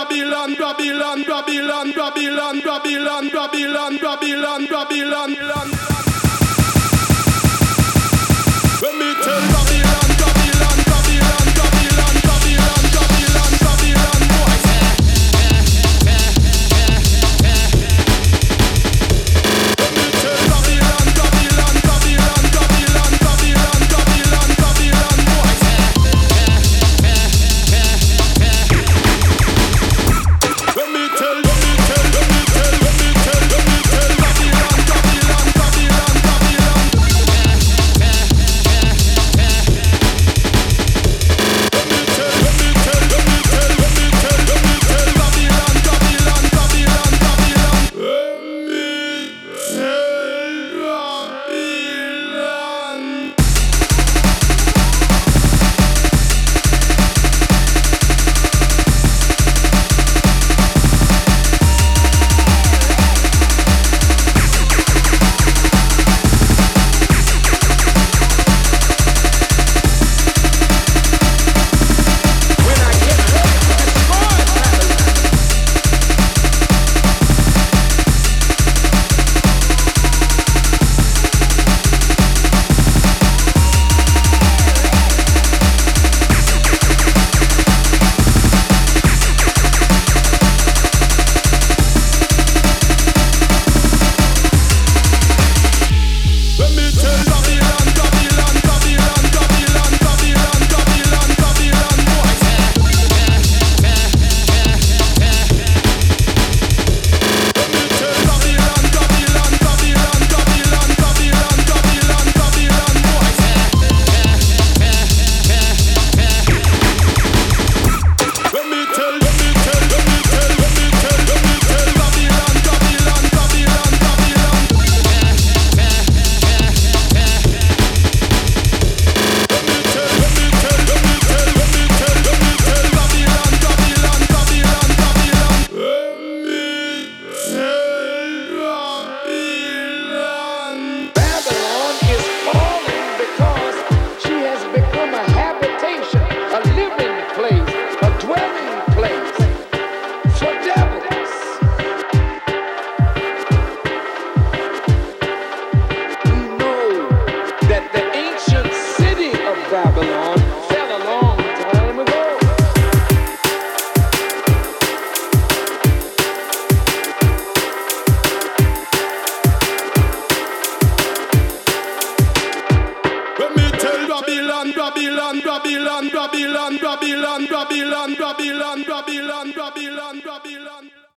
Babylon, Babylon, Babylon, Babylon, Babylon, Babylon, Babylon, Babylon, Babylon. When me tell Babylon, Babylon, Babylon, Babylon, Babylon, Babylon, Babylon, boys. When me tell Babylon, Babylon, Babylon, Babylon, Babylon, Babylon, Babylon, boys. When me tell Babylon, Babylon, Babylon, Babylon. Babylon fell a long time ago. When me tell Babylon, Babylon, Babylon, Babylon, Babylon, Babylon, Babylon, Babylon, Babylon, Babylon.